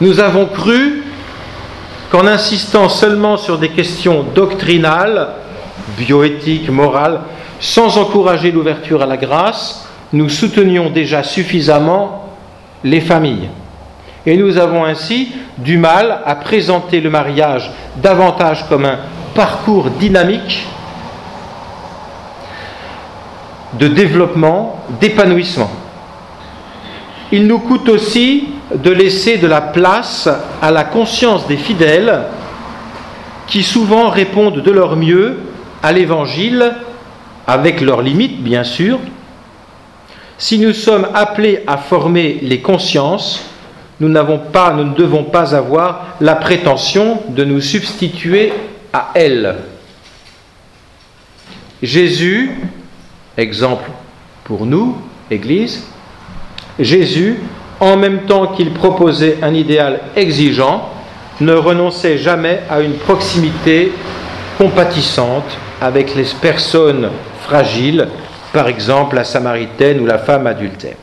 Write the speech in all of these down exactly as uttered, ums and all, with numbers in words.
Nous avons cru qu'en insistant seulement sur des questions doctrinales, bioéthiques, morales, sans encourager l'ouverture à la grâce, nous soutenions déjà suffisamment les familles. Et nous avons ainsi du mal à présenter le mariage davantage comme un parcours dynamique de développement, d'épanouissement. Il nous coûte aussi de laisser de la place à la conscience des fidèles qui souvent répondent de leur mieux à l'Évangile, avec leurs limites bien sûr. Si nous sommes appelés à former les consciences, nous n'avons pas, nous ne devons pas avoir la prétention de nous substituer à elles. Jésus, exemple pour nous, Église, Jésus, en même temps qu'il proposait un idéal exigeant, ne renonçait jamais à une proximité compatissante avec les personnes fragiles, par exemple la Samaritaine ou la femme adultère.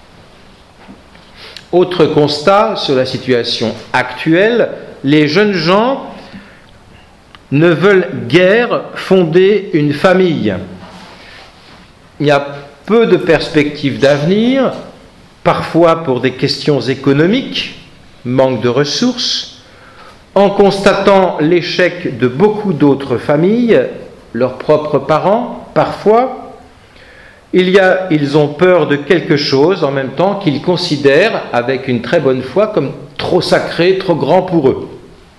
Autre constat sur la situation actuelle, les jeunes gens ne veulent guère fonder une famille. Il y a peu de perspectives d'avenir, parfois pour des questions économiques, manque de ressources, en constatant l'échec de beaucoup d'autres familles, leurs propres parents, parfois, il y a, ils ont peur de quelque chose en même temps qu'ils considèrent, avec une très bonne foi, comme trop sacré, trop grand pour eux.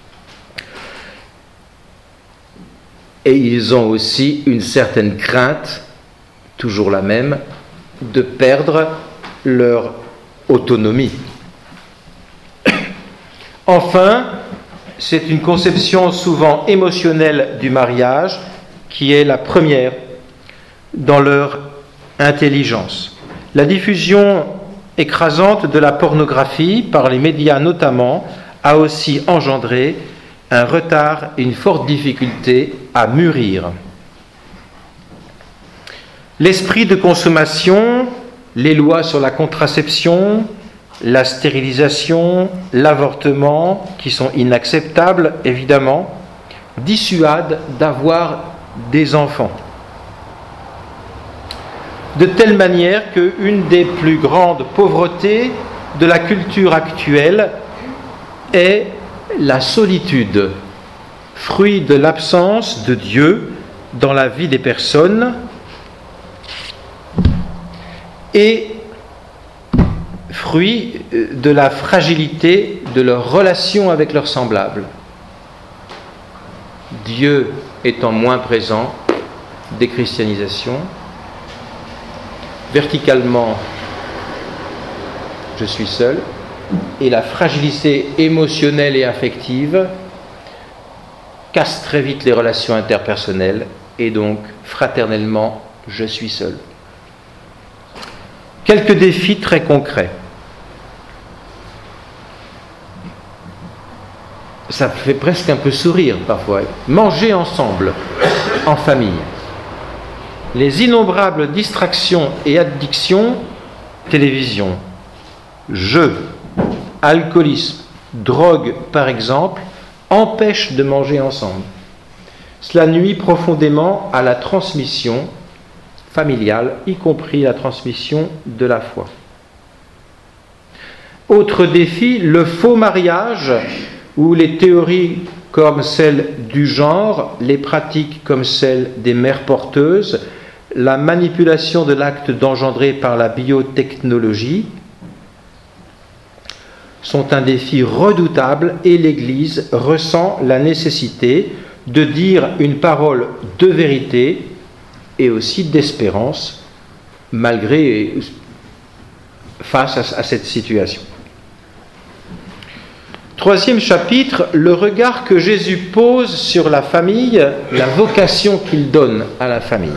Et ils ont aussi une certaine crainte, toujours la même, de perdre leur autonomie. Enfin, c'est une conception souvent émotionnelle du mariage qui est la première dans leur intelligence. La diffusion écrasante de la pornographie, par les médias notamment, a aussi engendré un retard et une forte difficulté à mûrir. L'esprit de consommation, les lois sur la contraception, la stérilisation, l'avortement, qui sont inacceptables évidemment, dissuadent d'avoir des enfants. De telle manière qu'une des plus grandes pauvretés de la culture actuelle est la solitude, fruit de l'absence de Dieu dans la vie des personnes et fruit de la fragilité de leur relation avec leurs semblables. Dieu étant moins présent, déchristianisation. Verticalement, je suis seul, et la fragilité émotionnelle et affective casse très vite les relations interpersonnelles, et donc, fraternellement, je suis seul. Quelques défis très concrets. Ça fait presque un peu sourire parfois. Manger ensemble, en famille. Les innombrables distractions et addictions, télévision, jeux, alcoolisme, drogue par exemple, empêchent de manger ensemble. Cela nuit profondément à la transmission familiale, y compris la transmission de la foi. Autre défi, le faux mariage, où les théories comme celle du genre, les pratiques comme celles des mères porteuses, la manipulation de l'acte d'engendrer par la biotechnologie sont un défi redoutable et l'Église ressent la nécessité de dire une parole de vérité et aussi d'espérance malgré, face à, à cette situation. Troisième chapitre, le regard que Jésus pose sur la famille, la vocation qu'il donne à la famille.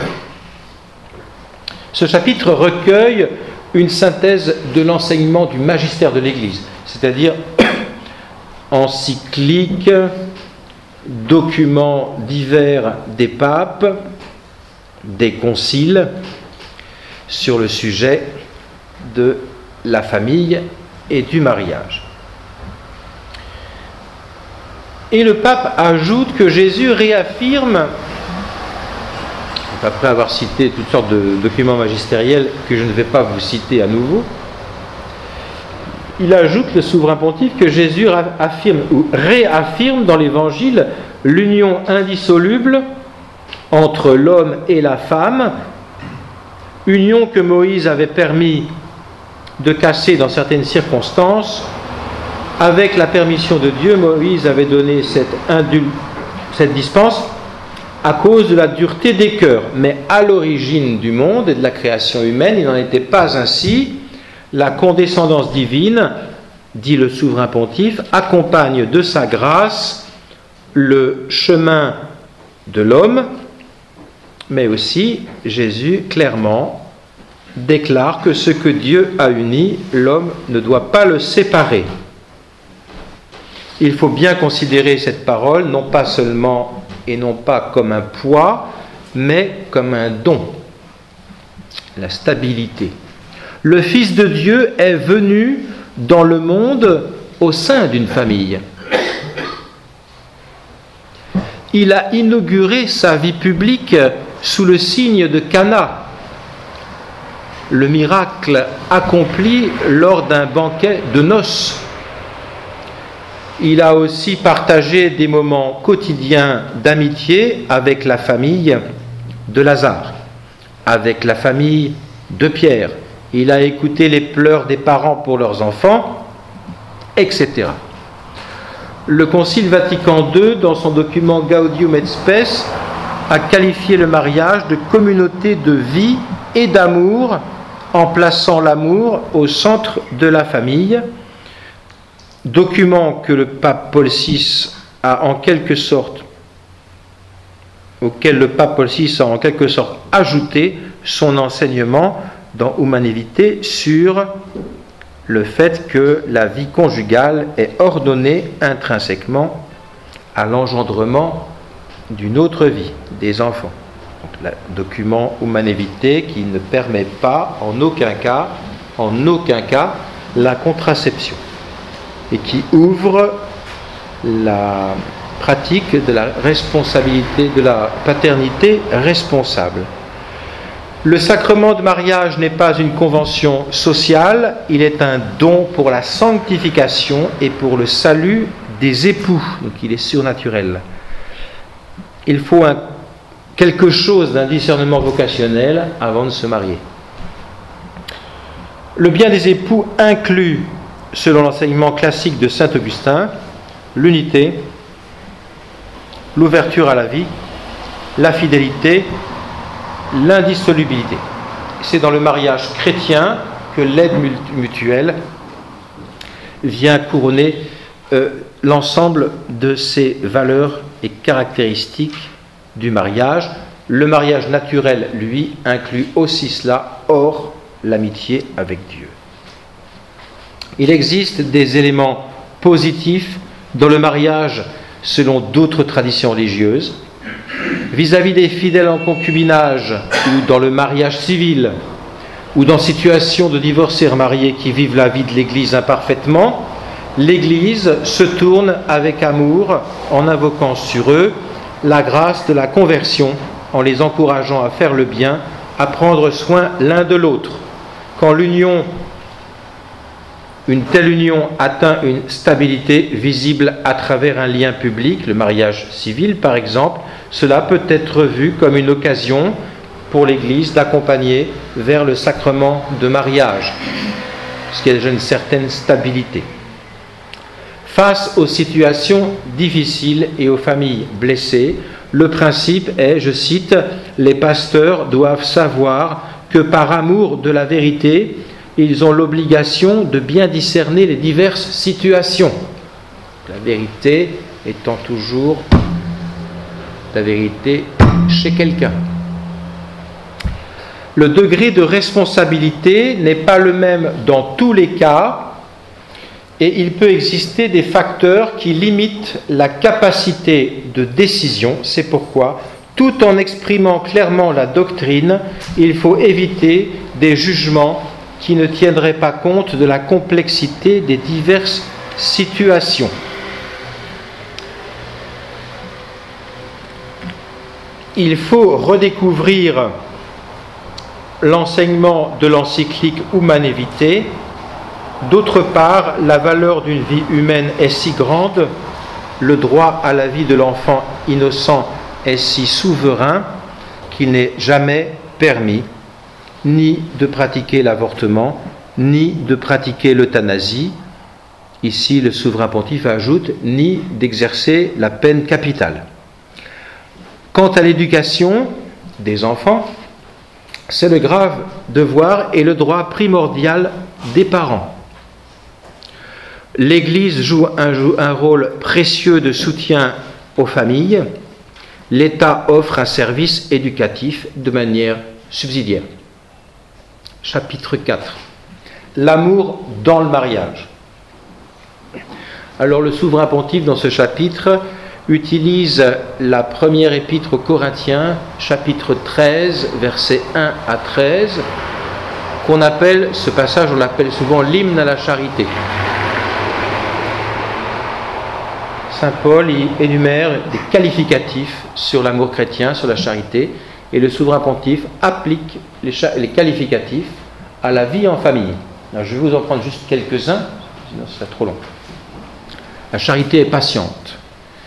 Ce chapitre recueille une synthèse de l'enseignement du magistère de l'Église, c'est-à-dire encycliques, documents divers des papes, des conciles, sur le sujet de la famille et du mariage. Et le pape ajoute que Jésus réaffirme, après avoir cité toutes sortes de documents magistériels que je ne vais pas vous citer à nouveau, il ajoute, le souverain pontife, que Jésus affirme ou réaffirme dans l'Évangile l'union indissoluble entre l'homme et la femme, union que Moïse avait permis de casser dans certaines circonstances. Avec la permission de Dieu, Moïse avait donné cette, indul- cette dispense à cause de la dureté des cœurs. Mais à l'origine du monde et de la création humaine, il n'en était pas ainsi. La condescendance divine, dit le souverain pontife, accompagne de sa grâce le chemin de l'homme, mais aussi Jésus clairement déclare que ce que Dieu a uni, l'homme ne doit pas le séparer. Il faut bien considérer cette parole non pas seulement et non pas comme un poids, mais comme un don, la stabilité. Le Fils de Dieu est venu dans le monde au sein d'une famille. Il a inauguré sa vie publique sous le signe de Cana, le miracle accompli lors d'un banquet de noces. Il a aussi partagé des moments quotidiens d'amitié avec la famille de Lazare, avec la famille de Pierre. Il a écouté les pleurs des parents pour leurs enfants, et cetera. Le Concile Vatican deux, dans son document Gaudium et Spes, a qualifié le mariage de communauté de vie et d'amour, en plaçant l'amour au centre de la famille. Document que le pape Paul six a en quelque sorte, auquel le pape Paul six a en quelque sorte ajouté son enseignement dans Humanae Vitae sur le fait que la vie conjugale est ordonnée intrinsèquement à l'engendrement d'une autre vie, des enfants. Donc, le document Humanae Vitae qui ne permet pas en aucun cas, en aucun cas, la contraception et qui ouvre la pratique de la responsabilité, de la paternité responsable. Le sacrement de mariage n'est pas une convention sociale, il est un don pour la sanctification et pour le salut des époux, donc il est surnaturel. Il faut un, quelque chose d'un discernement vocationnel avant de se marier. Le bien des époux inclut, selon l'enseignement classique de saint Augustin, l'unité, l'ouverture à la vie, la fidélité, l'indissolubilité. C'est dans le mariage chrétien que l'aide mutuelle vient couronner euh, l'ensemble de ces valeurs et caractéristiques du mariage. Le mariage naturel, lui, inclut aussi cela, hors l'amitié avec Dieu. Il existe des éléments positifs dans le mariage selon d'autres traditions religieuses. Vis-à-vis des fidèles en concubinage ou dans le mariage civil ou dans situation de divorcés remariés qui vivent la vie de l'Église imparfaitement, l'Église se tourne avec amour en invoquant sur eux la grâce de la conversion, en les encourageant à faire le bien, à prendre soin l'un de l'autre. Quand l'union, une telle union atteint une stabilité visible à travers un lien public, le mariage civil par exemple, cela peut être vu comme une occasion pour l'Église d'accompagner vers le sacrement de mariage, parce qu'il y a déjà une certaine stabilité. Face aux situations difficiles et aux familles blessées, le principe est, je cite, « Les pasteurs doivent savoir que par amour de la vérité, ils ont l'obligation de bien discerner les diverses situations. » La vérité étant toujours la vérité chez quelqu'un. Le degré de responsabilité n'est pas le même dans tous les cas et il peut exister des facteurs qui limitent la capacité de décision. C'est pourquoi, tout en exprimant clairement la doctrine, il faut éviter des jugements qui ne tiendraient pas compte de la complexité des diverses situations. il faut redécouvrir l'enseignement de l'encyclique Humanum Vitae. D'autre part, la valeur d'une vie humaine est si grande, le droit à la vie de l'enfant innocent est si souverain qu'il n'est jamais permis ni de pratiquer l'avortement, ni de pratiquer l'euthanasie. Ici, le souverain pontife ajoute, ni d'exercer la peine capitale. Quant à l'éducation des enfants, c'est le grave devoir et le droit primordial des parents. L'Église joue un, un rôle précieux de soutien aux familles. L'État offre un service éducatif de manière subsidiaire. Chapitre quatre. L'amour dans le mariage. Alors le souverain pontife dans ce chapitre utilise la première épître aux Corinthiens, chapitre treize, versets un à treize, qu'on appelle, ce passage on l'appelle souvent l'hymne à la charité. Saint Paul y énumère des qualificatifs sur l'amour chrétien, sur la charité, et le souverain pontife applique les, cha- les qualificatifs à la vie en famille. Alors, je vais vous en prendre juste quelques-uns, sinon ce serait trop long. La charité est patiente.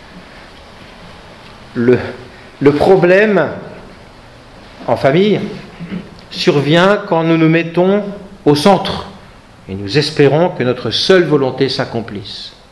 Le, le problème en famille survient quand nous nous mettons au centre et nous espérons que notre seule volonté s'accomplisse.